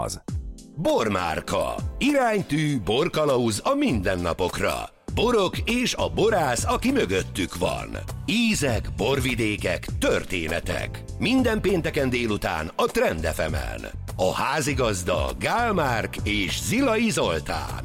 Bormárka. Iránytű, borkalauz a mindennapokra. Borok és a borász, aki mögöttük van. Ízek, borvidékek, történetek. Minden pénteken délután a Trend FM-en. A házigazda Gál Márk és Zilai Zoltán.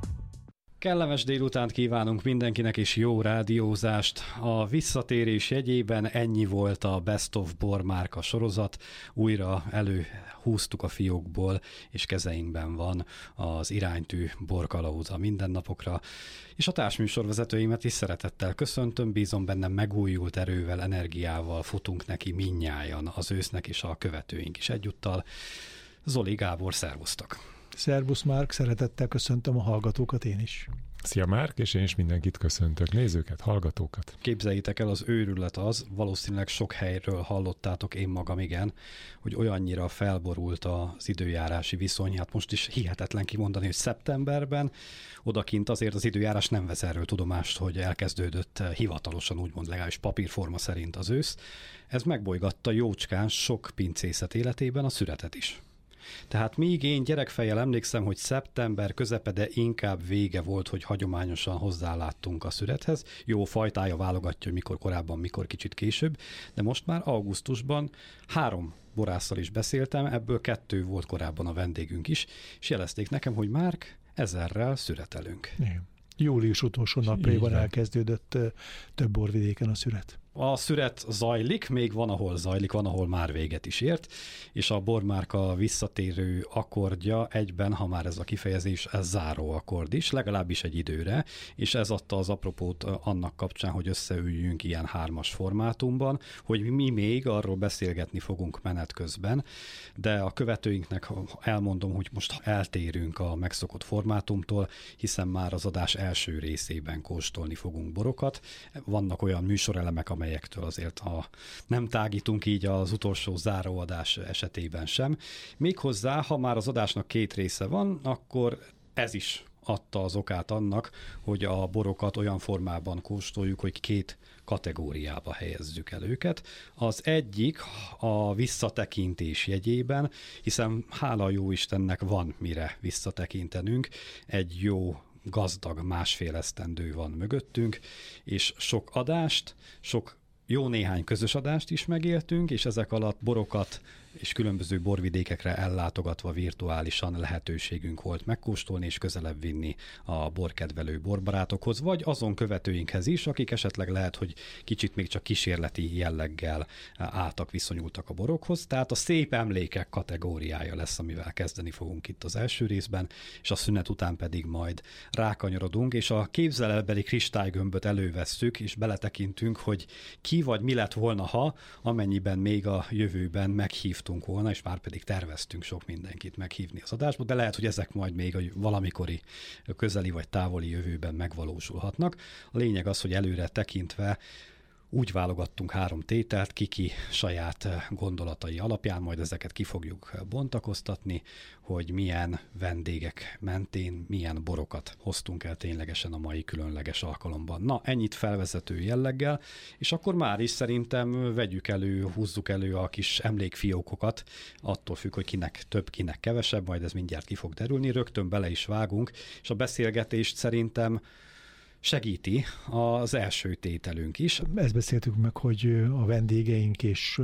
Kellemes délutánt kívánunk mindenkinek, és jó rádiózást. A visszatérés jegyében ennyi volt a Best of Bormárka sorozat. Újra előhúztuk a fiókból, és kezeinkben van az Iránytű borkalauz a mindennapokra. És a társműsorvezetőimet is szeretettel köszöntöm, bízom benne megújult erővel, energiával futunk neki mindnyájan, az ősznek és a követőink is egyúttal. Zoli, Gábor, szervusztok! Szervusz Márk, szeretettel köszöntöm a hallgatókat én is. Szia Márk, és én is mindenkit köszöntök, nézőket, hallgatókat. Képzeljétek el, az őrület az, valószínűleg sok helyről hallottátok, én magam igen, hogy olyannyira felborult az időjárási viszony, hát most is hihetetlen kimondani, hogy szeptemberben odakint azért az időjárás nem vesz erről tudomást, hogy elkezdődött hivatalosan, úgymond legalábbis papírforma szerint az ősz. Ez megbolygatta jócskán sok pincészet életében a szüretet is. Tehát míg én gyerekfejjel emlékszem, hogy szeptember közepe, de inkább vége volt, hogy hagyományosan hozzáláttunk a szürethez. Jó, fajtája válogatja, hogy mikor korábban, mikor kicsit később, de most már augusztusban 3 borásszal is beszéltem, ebből 2 volt korábban a vendégünk is, és jelezték nekem, hogy Márk, 1000-rel szüretelünk. Igen. Július utolsó napjaiban elkezdődött több borvidéken a szüret. A szüret zajlik, még van, ahol zajlik, van, ahol már véget is ért, és a bormárka visszatérő akkordja egyben, ha már ez a kifejezés, ez záró akkord is, legalábbis egy időre, és ez adta az apropót annak kapcsán, hogy összeüljünk ilyen 3-as formátumban, hogy mi még arról beszélgetni fogunk menet közben, de a követőinknek elmondom, hogy most eltérünk a megszokott formátumtól, hiszen már az adás első részében kóstolni fogunk borokat. Vannak olyan műsorelemek, amelyektől azért nem tágítunk így az utolsó záróadás esetében sem. Méghozzá, ha már az adásnak 2 része van, akkor ez is adta az okát annak, hogy a borokat olyan formában kóstoljuk, hogy 2 kategóriába helyezzük el őket. Az egyik a visszatekintés jegyében, hiszen hála jó Istennek van mire visszatekintenünk, egy jó gazdag 1,5 esztendő van mögöttünk, és sok adást, sok jó néhány közös adást is megéltünk, és ezek alatt borokat és különböző borvidékekre ellátogatva virtuálisan lehetőségünk volt megkóstolni és közelebb vinni a borkedvelő borbarátokhoz, vagy azon követőinkhez is, akik esetleg lehet, hogy kicsit még csak kísérleti jelleggel álltak, viszonyultak a borokhoz. Tehát a szép emlékek kategóriája lesz, amivel kezdeni fogunk itt az első részben, és a szünet után pedig majd rákanyarodunk, és a képzelelbeli kristálygömböt elővesszük, és beletekintünk, hogy ki vagy mi lett volna, ha amennyiben még a jövőben meghívtunk volna, és már pedig terveztünk sok mindenkit meghívni az adásba, de lehet, hogy ezek majd még a valamikori közeli vagy távoli jövőben megvalósulhatnak. A lényeg az, hogy előre tekintve úgy válogattunk 3 tételt, ki saját gondolatai alapján, majd ezeket ki fogjuk bontakoztatni, hogy milyen vendégek mentén, milyen borokat hoztunk el ténylegesen a mai különleges alkalomban. Na, ennyit felvezető jelleggel, és akkor már is szerintem húzzuk elő a kis emlékfiókokat, attól függ, hogy kinek több, kinek kevesebb, majd ez mindjárt ki fog derülni, rögtön bele is vágunk, és a beszélgetést szerintem segíti az első tételünk is. Ezt beszéltük meg, hogy a vendégeink és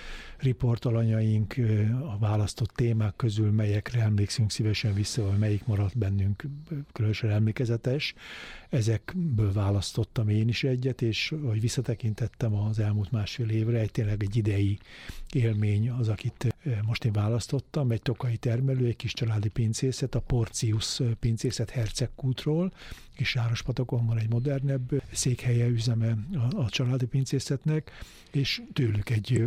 riportalanyaink a választott témák közül melyekre emlékszünk szívesen vissza, vagy melyik maradt bennünk különösen emlékezetes. Ezekből választottam én is egyet, és hogy visszatekintettem az elmúlt 1,5 évre, tényleg egy idei élmény az, akit most én választottam, egy tokaji termelő, egy kis családi pincészet, a Porcius pincészet Hercegkútról, és Sárospatakon van egy modernebb székhelye, üzeme a családi pincészetnek, és tőlük egy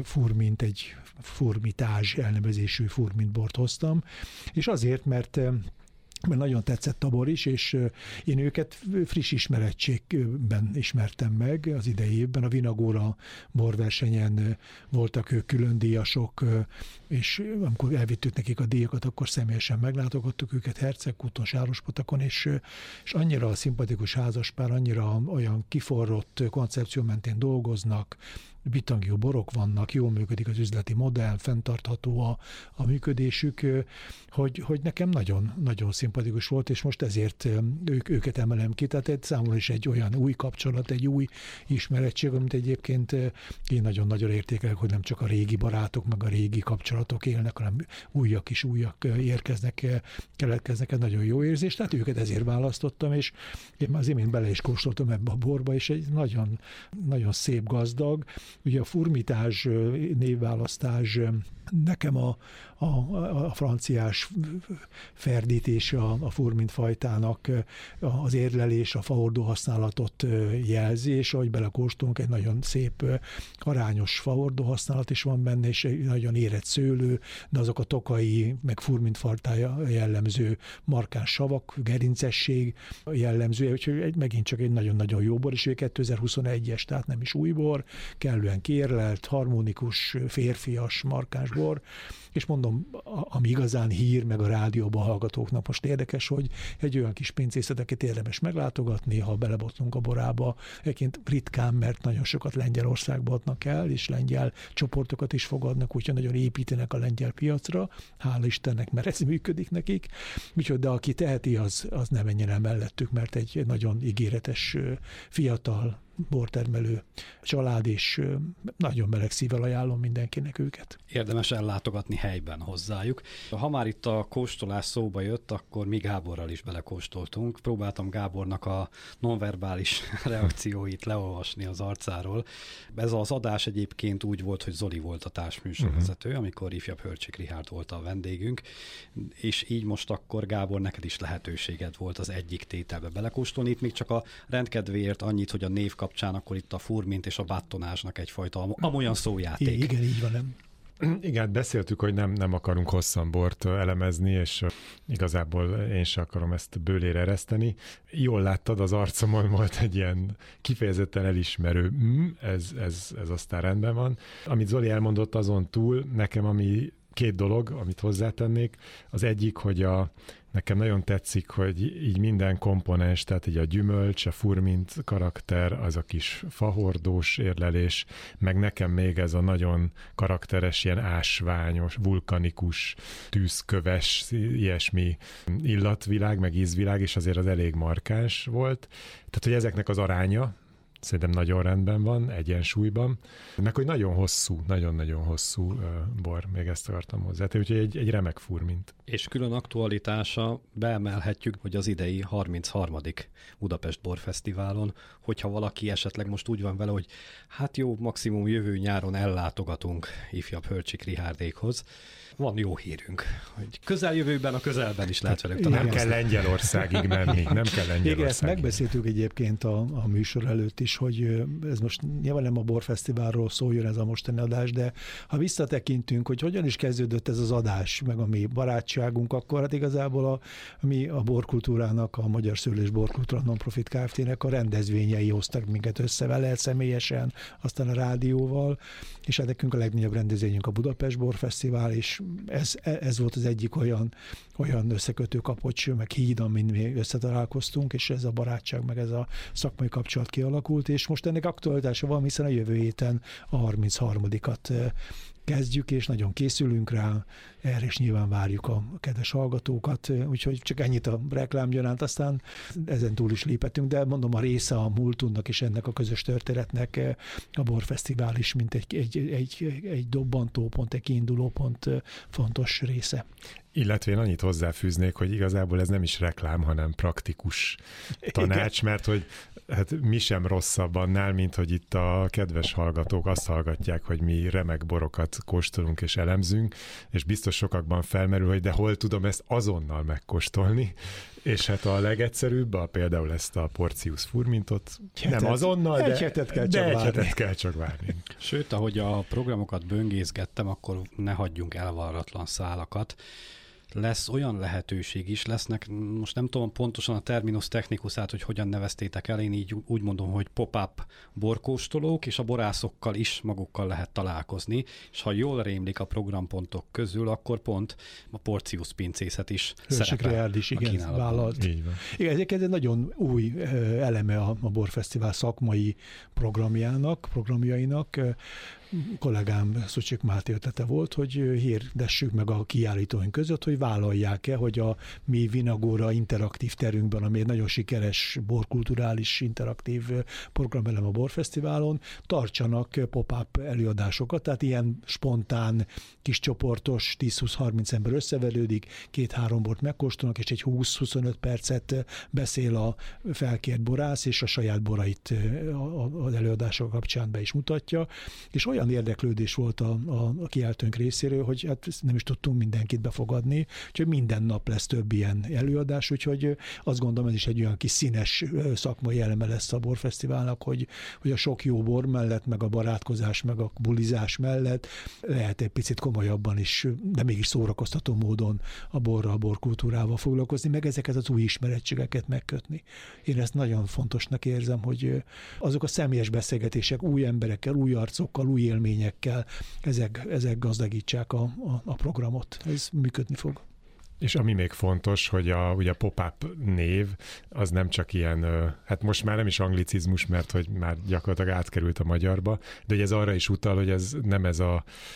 furmitázs elnevezésű furmintbort hoztam, és azért, mert nagyon tetszett a bor is, és én őket friss ismerettségben ismertem meg az idei évben. A Vinagóra borversenyen voltak ők külön díjasok, és amikor elvittük nekik a díjakat, akkor személyesen meglátogattuk őket Hercegkúton, Sárospatakon, és annyira szimpatikus házaspár, annyira olyan kiforrott koncepció mentén dolgoznak, bittangi jó borok vannak, jól működik az üzleti modell, fenntartható a működésük, hogy nekem nagyon, nagyon szimpatikus volt, és most ezért őket emelem ki. Tehát számomra is egy olyan új kapcsolat, egy új ismerettség, amit egyébként én nagyon-nagyon értékelek, hogy nem csak a régi barátok, meg a régi kapcsolatok élnek, hanem újak érkeznek, keletkeznek, egy nagyon jó érzés. Tehát őket ezért választottam, és én az imént bele is kóstoltam ebbe a borba, és egy nagyon, nagyon szép, gazdag. Ugye a furmitázs névválasztás nekem a franciás ferdítése a furmint fajtának az érlelés, a faordó használatot jelzi, és ahogy belekóstolunk, egy nagyon szép arányos faordó használat is van benne, és egy nagyon érett szőlő, de azok a tokai, meg furmint fajtája jellemző markáns savak, gerincesség jellemző, úgyhogy megint csak egy nagyon-nagyon jó bor, és 2021-es, tehát nem is új bor, kellően kiérlelt, harmonikus, férfias, markáns bor, és mondom, ami igazán hír, meg a rádióban hallgatóknak most érdekes, hogy egy olyan kis pincészeteket érdemes meglátogatni, ha belebotlunk a borába. Egyébként ritkán, mert nagyon sokat Lengyelországba adnak el, és lengyel csoportokat is fogadnak, úgyhogy nagyon építenek a lengyel piacra. Hála Istennek, mert ez működik nekik. Úgyhogy, de aki teheti, az ne menjen el mellettük, mert egy nagyon ígéretes, fiatal, bortermelő család, és nagyon meleg szívvel ajánlom mindenkinek őket. Érdemes ellátogatni helyben hozzájuk. Ha már itt a kóstolás szóba jött, akkor mi Gáborral is belekóstoltunk. Próbáltam Gábornak a nonverbális reakcióit leolvasni az arcáról. Ez az adás egyébként úgy volt, hogy Zoli volt a társműsorvezető, amikor ifjabb Hörcsik Richárd volt a vendégünk, és így most akkor Gábor, neked is lehetőséged volt az egyik tételbe belekóstolni. Itt még csak a rendkedvéért annyit, hogy a név kapcsán akkor itt a furmint és a battonázsnak egyfajta amolyan szójáték. Igen, így van, nem? Igen, beszéltük, hogy nem akarunk hosszan bort elemezni, és igazából én sem akarom ezt bőlére ereszteni. Jól láttad, az arcomon volt egy ilyen kifejezetten elismerő, ez aztán rendben van. Amit Zoli elmondott, azon túl nekem két dolog, amit hozzátennék. Az egyik, hogy nekem nagyon tetszik, hogy így minden komponens, tehát így a gyümölcs, a furmint karakter, az a kis fahordós érlelés, meg nekem még ez a nagyon karakteres, ilyen ásványos, vulkanikus, tűzköves, ilyesmi illatvilág, meg ízvilág, és azért az elég markáns volt. Tehát, hogy ezeknek az aránya szerintem nagyon rendben van, egyensúlyban. Meg, hogy nagyon hosszú, nagyon-nagyon hosszú bor, még ezt akartam hozzátenni, úgyhogy egy remek furmint. És külön aktualitása, beemelhetjük, hogy az idei 33. Budapest Borfesztiválon, hogyha valaki esetleg most úgy van vele, hogy hát jó, maximum jövő nyáron ellátogatunk ifjabb Hörcsik Richárdékhoz, van jó hírünk, hogy közeljövőben, a közelben is lehet velük találkozni. Nem kell Lengyelországig menni, nem kell Lengyelországig. Igen, ezt megbeszéltük egyébként a műsor előtt is, hogy ez most nyilván nem a Borfesztiválról szóljon ez a mostani adás, de ha visszatekintünk, hogy hogyan is kezdődött ez az adás, meg a mi barátságunk, akkor hát igazából mi a borkultúrának, a Magyar Szőlő és Borkultúra Nonprofit Kft-nek a rendezvényei hoztak minket össze vele, személyesen, aztán a rádióval, és hát nekünk a legnagyobb rendezvényünk a Budapest Borfesztivál, és ez volt az egyik olyan összekötő kapocs, meg híd, amin mi összetalálkoztunk, és ez a barátság, meg ez a szakmai kapcsolat kialakult, és most ennek aktualitása van, hiszen a jövő héten a 33-at kezdjük, és nagyon készülünk rá, erre is nyilván várjuk a kedves hallgatókat, úgyhogy csak ennyit a reklámgyanánt, aztán ezen túl is léphetünk, de mondom, a része a múltunknak és ennek a közös történetnek a Borfesztivál is, mint egy dobbantópont, egy kiindulópont fontos része. Illetve én annyit hozzáfűznék, hogy igazából ez nem is reklám, hanem praktikus tanács, mert hogy hát mi sem rosszabb annál, mint hogy itt a kedves hallgatók azt hallgatják, hogy mi remek borokat kóstolunk és elemzünk, és biztos sokakban felmerül, hogy de hol tudom ezt azonnal megkóstolni, és hát a legegyszerűbb, például ezt a Porcius furmintot, nem azonnal, de egy hetet kell csak várni. Sőt, ahogy a programokat böngészgettem, akkor ne hagyjunk elvarratlan szálakat. lesz olyan lehetőség is, lesznek, most nem tudom pontosan a terminus technicusát, hogy hogyan neveztétek el, én így úgy mondom, hogy pop-up borkóstolók, és a borászokkal is magukkal lehet találkozni, és ha jól rémlik a programpontok közül, akkor pont a Porcius pincészet is szerepel is, igen, vállalt. Igen, ez egy nagyon új eleme a Borfesztivál szakmai programjainak. Kollégám Szucsik Máté ötlete volt, hogy hirdessük meg a kiállítóink között, hogy vállalják-e, hogy a mi Vinagóra interaktív terünkben, ami egy nagyon sikeres borkulturális interaktív programelem a Borfesztiválon, tartsanak pop-up előadásokat, tehát ilyen spontán, kis csoportos, 10-20-30 ember összeverődik, 2-3 bort megkóstolnak, és egy 20-25 percet beszél a felkért borász, és a saját borait az előadások kapcsán be is mutatja, és olyan érdeklődés volt a kiállítónk részéről, hogy hát nem is tudtunk mindenkit befogadni, úgyhogy minden nap lesz több ilyen előadás, úgyhogy azt gondolom, ez is egy olyan kis színes szakmai eleme lesz a Borfesztiválnak, hogy a sok jó bor mellett, meg a barátkozás, meg a bulizás mellett lehet egy picit komolyabban is, de mégis szórakoztató módon a borral, a borkultúrával foglalkozni, meg ezeket az új ismerettségeket megkötni. Én ezt nagyon fontosnak érzem, hogy azok a személyes beszélgetések új emberekkel, új arcokkal, új élményekkel, ezek gazdagítsák a programot. Ez működni fog. És ami még fontos, hogy ugye a pop-up név az nem csak ilyen, hát most már nem is anglicizmus, mert hogy már gyakorlatilag átkerült a magyarba, de hogy ez arra is utal, hogy ez nem ez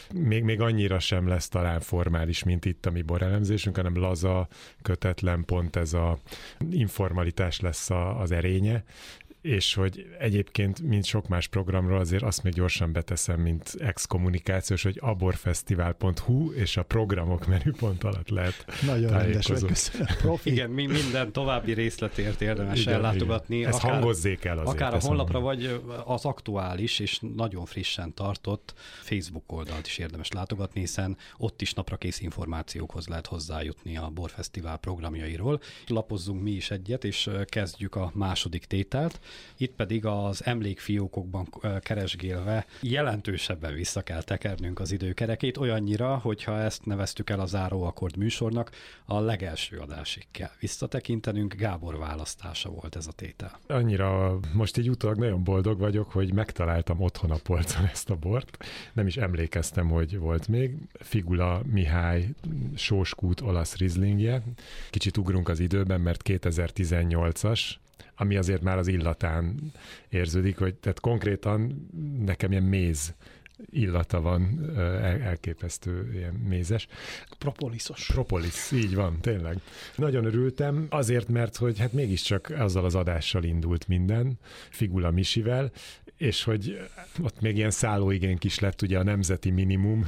még annyira sem lesz talán formális, mint itt a mi borelemzésünk, hanem laza, kötetlen, pont ez a informalitás lesz az erénye, és hogy egyébként, mint sok más programról, azért azt még gyorsan beteszem, mint ex-kommunikációs, hogy aborfesztivál.hu és a programok menüpont alatt lehet nagyon rendes vagy, köszönöm. Profi. Igen, minden további részletért érdemes ellátogatni. Ezt hangozzék el azért. Akár a honlapra, vagy az aktuális és nagyon frissen tartott Facebook oldalt is érdemes látogatni, hiszen ott is naprakész információkhoz lehet hozzájutni a Borfesztivál programjairól. Lapozzunk mi is egyet, és kezdjük a második tételt. Itt pedig az emlékfiókokban keresgélve jelentősebben vissza kell tekernünk az időkerekét, olyannyira, hogyha ezt neveztük el a záróakkord műsornak, a legelső adásig kell visszatekintenünk. Gábor választása volt ez a tétel. Annyira most így utólag nagyon boldog vagyok, hogy megtaláltam otthon a polcon ezt a bort. Nem is emlékeztem, hogy volt még. Figula Mihály Sóskút olasz rizlingje. Kicsit ugrunk az időben, mert 2018-as, ami azért már az illatán érződik, hogy tehát konkrétan nekem ilyen méz illata van, elképesztő ilyen mézes. Propoliszos. Propolis, így van, tényleg. Nagyon örültem, azért, mert hogy hát mégiscsak azzal az adással indult minden, Figula Misivel, és hogy ott még ilyen szállóigénk is lett ugye a nemzeti minimum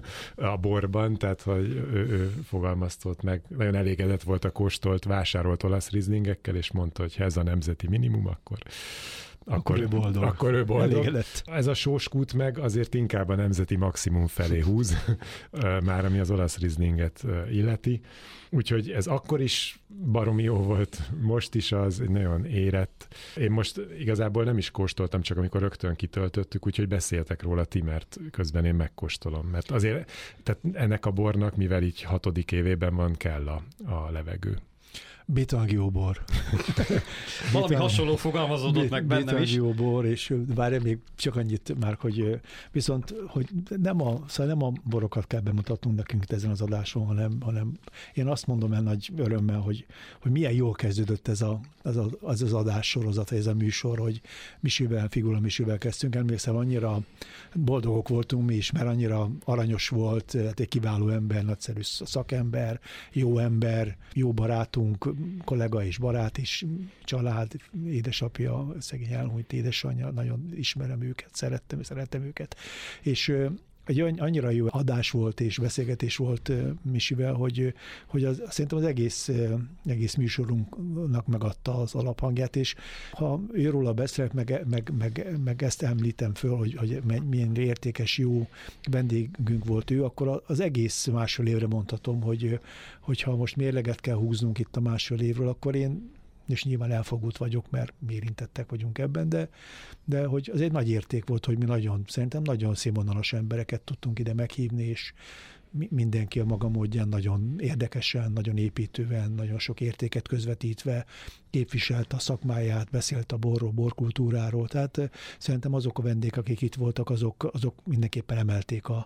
a borban, tehát hogy ő fogalmaztott meg, nagyon elégedett volt a kóstolt, vásárolt olasz rizlingekkel, és mondta, hogy ha ez a nemzeti minimum, akkor ő boldog. Akkor ő boldog. Elégedett. Ez a Sóskút meg azért inkább a nemzeti maximum felé húz, már ami az olasz rizlinget illeti. Úgyhogy ez akkor is baromi jó volt, most is az nagyon érett. Én most igazából nem is kóstoltam, csak amikor rögtön kitöltöttük, úgyhogy beszéltek róla ti, mert közben én megkóstolom. Mert azért tehát ennek a bornak, mivel így 6. évében van, kell a levegő. Bitang jó bor. Valami hasonló fogalmazódott meg bennem bitang is. Jó bor, és várj még csak annyit már, hogy viszont hogy nem a borokat kell bemutatnunk nekünk ezen az adáson, hanem én azt mondom el nagy örömmel, hogy milyen jól kezdődött ez az adássorozat, ez a műsor, hogy Figula Misivel kezdtünk. Emlékszem, annyira boldogok voltunk mi is, mert annyira aranyos volt, egy kiváló ember, nagyszerű szakember, jó barátunk, kollega és barát is, család, édesapja, szegény elhunyt édesanyja, nagyon ismerem őket, szerettem őket. És egy annyira jó adás volt és beszélgetés volt Misivel, hogy szerintem az egész műsorunknak megadta az alaphangját, és ha őróla beszélek, meg ezt említem föl, hogy milyen értékes, jó vendégünk volt ő, akkor az egész másfél évre mondhatom, hogyha most mérleget kell húznunk itt a másfél évről, akkor én, és nyilván elfogult vagyok, mert mi érintettek vagyunk ebben, de hogy az egy nagy érték volt, hogy mi szerintem nagyon színvonalas embereket tudtunk ide meghívni, és mindenki a maga módján nagyon érdekesen, nagyon építően, nagyon sok értéket közvetítve képviselte a szakmáját, beszélt a borról, borkultúráról. Tehát szerintem azok a vendégek, akik itt voltak, azok mindenképpen emelték a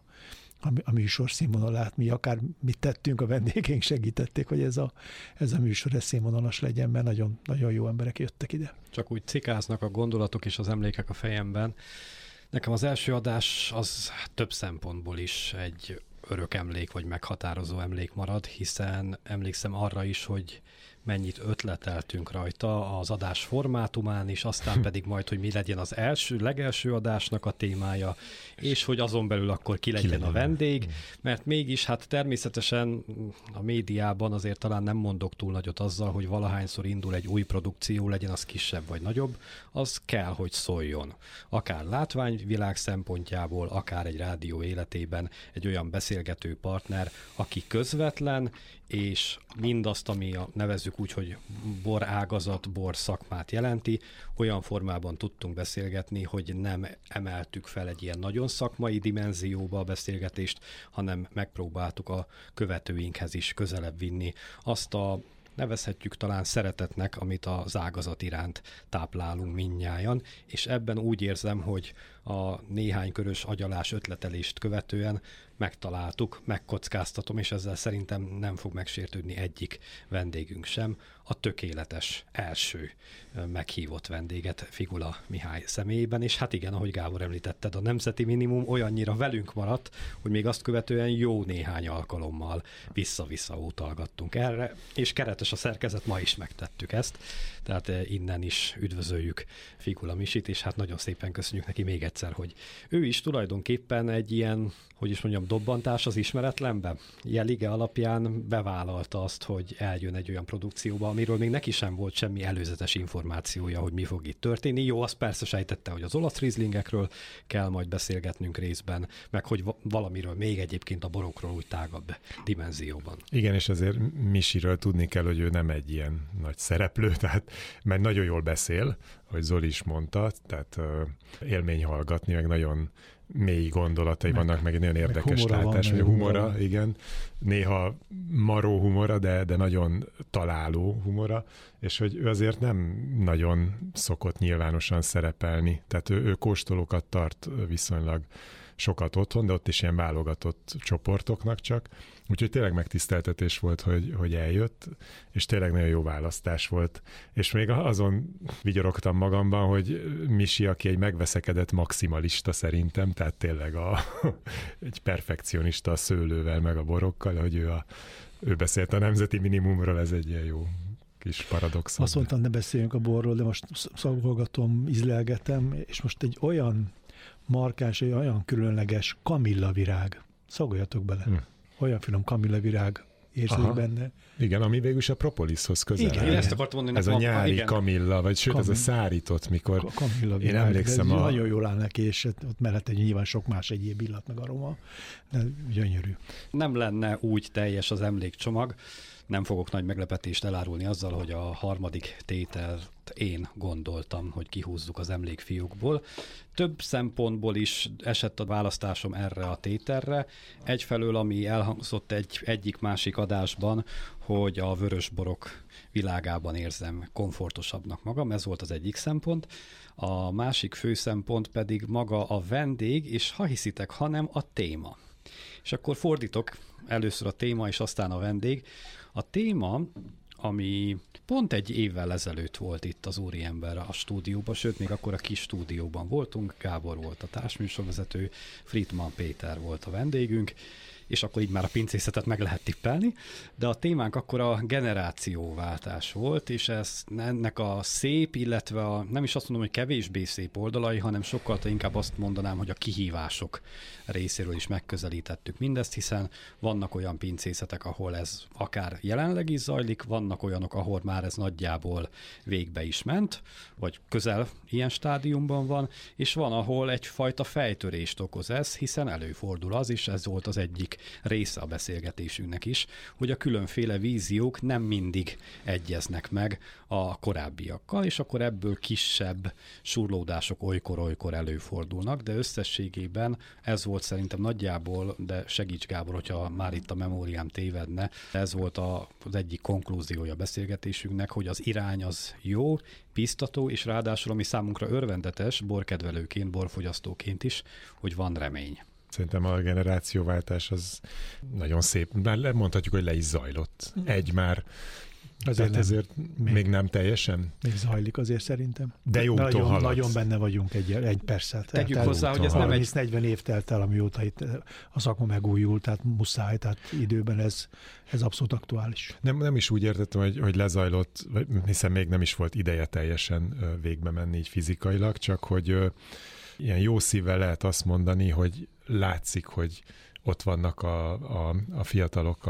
műsor színvonalát. Mi akár mit tettünk, a vendégeink segítették, hogy ez a műsor színvonalas legyen, mert nagyon, nagyon jó emberek jöttek ide. Csak úgy cikáznak a gondolatok és az emlékek a fejemben. Nekem az első adás az több szempontból is egy örök emlék, vagy meghatározó emlék marad, hiszen emlékszem arra is, hogy mennyit ötleteltünk rajta az adás formátumán is, aztán pedig majd, hogy mi legyen az legelső adásnak a témája, és hogy azon belül akkor ki legyen a vendég, mert mégis hát természetesen a médiában azért talán nem mondok túl nagyot azzal, hogy valahányszor indul egy új produkció, legyen az kisebb vagy nagyobb, az kell, hogy szóljon. Akár látványvilág szempontjából, akár egy rádió életében egy olyan beszélgető partner, aki közvetlen, és mindazt, ami nevezzük úgy, hogy borágazat, borszakmát jelenti, olyan formában tudtunk beszélgetni, hogy nem emeltük fel egy ilyen nagyon szakmai dimenzióba a beszélgetést, hanem megpróbáltuk a követőinkhez is közelebb vinni azt a nevezhetjük talán szeretetnek, amit az ágazat iránt táplálunk mindnyájan, és ebben úgy érzem, hogy a néhány körös agyalás ötletelést követően megtaláltuk, megkockáztatom, és ezzel szerintem nem fog megsértődni egyik vendégünk sem, a tökéletes első meghívott vendéget Figula Mihály személyében, és hát igen, ahogy Gábor említetted, a nemzeti minimum olyannyira velünk maradt, hogy még azt követően jó néhány alkalommal vissza-vissza utalgattunk erre, és keretes a szerkezet, ma is megtettük ezt, tehát innen is üdvözöljük Figula Misit, és hát nagyon szépen köszönjük neki még egyszer, hogy ő is tulajdonképpen egy ilyen, hogy is mondjam, dobbantás az ismeretlenbe. Jelige alapján bevállalta azt, hogy eljön egy olyan produkcióba, amiről még neki sem volt semmi előzetes információja, hogy mi fog itt történni. Jó, azt persze sejtette, hogy az olasz rizlingekről kell majd beszélgetnünk részben, meg hogy valamiről még egyébként a borokról úgy tágabb dimenzióban. Igen, és azért Misiről tudni kell, hogy ő nem egy ilyen nagy szereplő, tehát mert nagyon jól beszél, hogy Zoli is mondta, tehát élmény hallgatni, meg nagyon mély gondolatai vannak, meg egy nagyon érdekes látás, vagy a humora, igen. Néha maró humora, de nagyon találó humora, és hogy ő azért nem nagyon szokott nyilvánosan szerepelni. Tehát ő kóstolókat tart viszonylag sokat otthon, de ott is ilyen válogatott csoportoknak csak. Úgyhogy tényleg megtiszteltetés volt, hogy eljött, és tényleg nagyon jó választás volt. És még azon vigyorogtam magamban, hogy Misi, aki egy megveszekedett maximalista szerintem, tehát tényleg egy perfekcionista a szőlővel, meg a borokkal, hogy ő beszélt a nemzeti minimumról, ez egy ilyen jó kis paradoxon. Azt mondtam, ne beszéljünk a borról, de most szagolgatom, ízlelgetem, és most egy olyan markáns, egy olyan különleges kamillavirág. Szagoljatok bele. Olyan finom kamillavirág érződik benne. Igen, ami végül is a propolishoz közel. Igen, ezt akartam mondani. Ez a nyári kamilla, vagy sőt, ez a szárított, mikor én emlékszem nagyon jól áll neki, és ott mellett nyilván sok más egyéb illat meg aroma, de gyönyörű. Nem lenne úgy teljes az emlékcsomag, nem fogok nagy meglepetést elárulni azzal, hogy a harmadik tételt én gondoltam, hogy kihúzzuk az emlékfiúkból. Több szempontból is esett a választásom erre a tételre. Egyfelől, ami elhangzott egyik-másik adásban, hogy a vörösborok világában érzem komfortosabbnak magam, ez volt az egyik szempont. A másik fő szempont pedig maga a vendég, és ha hiszitek, hanem a téma. És akkor fordítok, először a téma, és aztán a vendég. A téma, ami pont egy évvel ezelőtt volt itt az Úriember a stúdióban, sőt, még akkor a kis stúdióban voltunk, Gábor volt a társműsorvezető, Friedman Péter volt a vendégünk, és akkor így már a pincészetet meg lehet tippelni, de a témánk akkor a generációváltás volt, és ennek a szép, illetve nem is azt mondom, hogy kevésbé szép oldalai, hanem sokkal inkább azt mondanám, hogy a kihívások részéről is megközelítettük mindezt, hiszen vannak olyan pincészetek, ahol ez akár jelenleg is zajlik, vannak olyanok, ahol már ez nagyjából végbe is ment, vagy közel ilyen stádiumban van, és van, ahol egyfajta fejtörést okoz ez, hiszen előfordul az is, ez volt az egyik egyik része a beszélgetésünknek is, hogy a különféle víziók nem mindig egyeznek meg a korábbiakkal, és akkor ebből kisebb surlódások olykor-olykor előfordulnak, de összességében ez volt szerintem nagyjából, de segíts Gábor, hogyha már itt a memóriám tévedne, ez volt az egyik konklúziója a beszélgetésünknek, hogy az irány az jó, biztató, és ráadásul, ami számunkra örvendetes, borkedvelőként, borfogyasztóként is, hogy van remény. Szerintem a generációváltás az nagyon szép, már mondhatjuk, hogy le is zajlott. Egy már, azért még nem teljesen. Még zajlik azért szerintem. De jó úton haladsz. Nagyon benne vagyunk egy perccel. Tegyük hozzá, hogy ez nem egy... 40 év telt el, amióta itt a szakma megújult, tehát muszáj, tehát időben ez abszolút aktuális. Nem is úgy értettem, hogy lezajlott, hiszen még nem is volt ideje teljesen végbe menni így fizikailag, csak hogy ilyen jó szívvel lehet azt mondani, hogy látszik, hogy ott vannak a fiatalok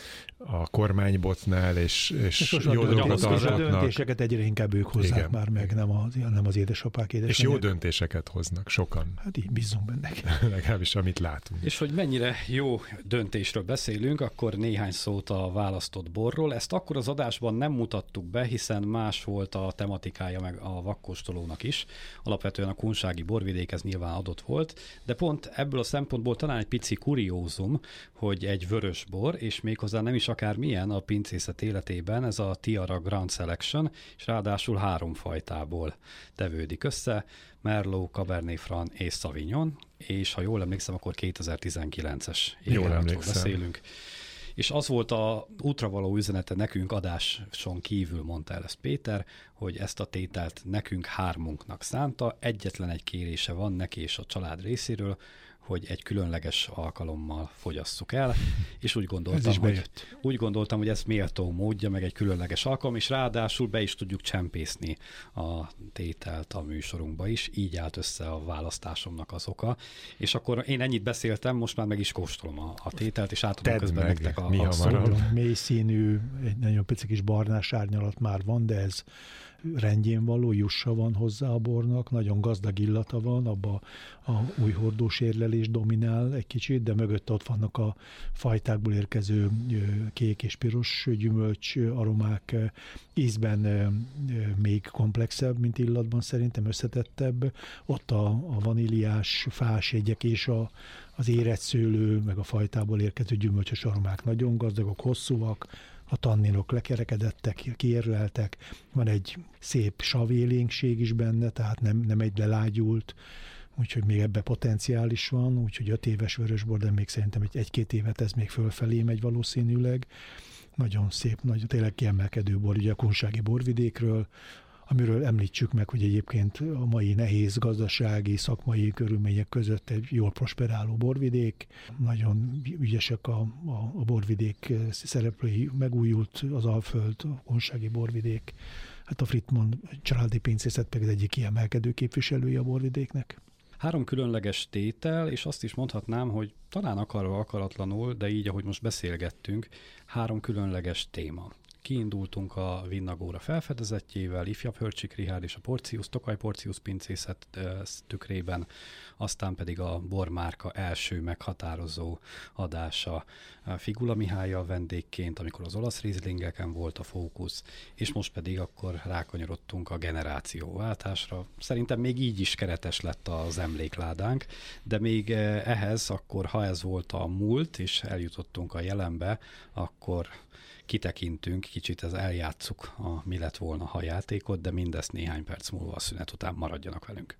a kormánybotnál, és jó dolgokat alkotnak. A döntéseket egyre inkább ők hozzák már meg, nem az édesapák, édesanyák. És jó döntéseket hoznak, sokan. Hát így bízunk benne. Legalábbis amit látunk. És hogy mennyire jó döntésről beszélünk, akkor néhány szót a választott borról. Ezt akkor az adásban nem mutattuk be, hiszen más volt a tematikája meg a vakkóstolónak is. Alapvetően a kunsági borvidék ez nyilván adott volt, de pont ebből a szempontból talán egy pici kuriózum, hogy egy vörös bor, és méghozzá nem is akármilyen a pincészet életében, ez a Tiara Grand Selection, és ráadásul 3 fajtából tevődik össze, Merlot, Cabernet Franc és Sauvignon, és ha jól emlékszem, akkor 2019-es évjáratról beszélünk. És az volt a útravaló üzenete nekünk, adáson kívül mondta el ezt Péter, hogy ezt a tételt nekünk 3-unknak szánta, egyetlen egy kérése van neki és a család részéről, hogy egy különleges alkalommal fogyasszuk el, és úgy gondoltam, hogy ez méltó módja, meg egy különleges alkalom, és ráadásul be is tudjuk csempészni a tételt a műsorunkba is, így állt össze a választásomnak az oka. És akkor én ennyit beszéltem, most már meg is kóstolom a tételt, és átadom közben nektek a szót. Mély színű, egy nagyon pici kis barnás árnyalat már van, de ez rendjén való, jussa van hozzá a bornak, nagyon gazdag illata van, abba a új hordós érlelés dominál egy kicsit, de mögött ott vannak a fajtákból érkező kék és piros gyümölcs aromák, ízben még komplexebb, mint illatban szerintem, összetettebb. Ott a vaníliás, fás jegyek és az érett szőlő, meg a fajtából érkező gyümölcsös aromák nagyon gazdagok, hosszúak, a tanninok lekerekedettek, kiérleltek, van egy szép savélénkség is benne, tehát nem egy lelágyult, úgyhogy még ebbe potenciál is van, úgyhogy 5 éves vörösbor, de még szerintem 1-2 évet ez még fölfelé megy valószínűleg. Nagyon szép, tényleg kiemelkedő bor, ugye a kunsági borvidékről, amiről említsük meg, hogy egyébként a mai nehéz gazdasági, szakmai körülmények között egy jól prosperáló borvidék. Nagyon ügyesek a borvidék szereplői, megújult az Alföld, a kunsági borvidék. Hát a Frittmann családi pincészet pedig az egyik kiemelkedő képviselője a borvidéknek. 3 különleges tétel, és azt is mondhatnám, hogy talán akarva akaratlanul, de így, ahogy most beszélgettünk, 3 különleges téma. Kiindultunk a Vinnagóra felfedezettjével, ifjabb Hörcsik Richárd és a Tokaj Porcius pincészet tükrében, aztán pedig a bormárka első meghatározó adása Figula Mihállyal vendégként, amikor az olasz rizlingeken volt a fókusz, és most pedig akkor rákanyarodtunk a generációváltásra. Szerintem még így is keretes lett az emlékládánk, de még ehhez akkor, ha ez volt a múlt, és eljutottunk a jelenbe, akkor kitekintünk, kicsit eljátsszuk a mi lett volna, ha játékot, de mindezt néhány perc múlva a szünet után, maradjanak velünk.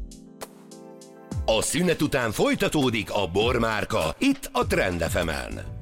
A szünet után folytatódik a Bormárka, itt a Trend FM-en.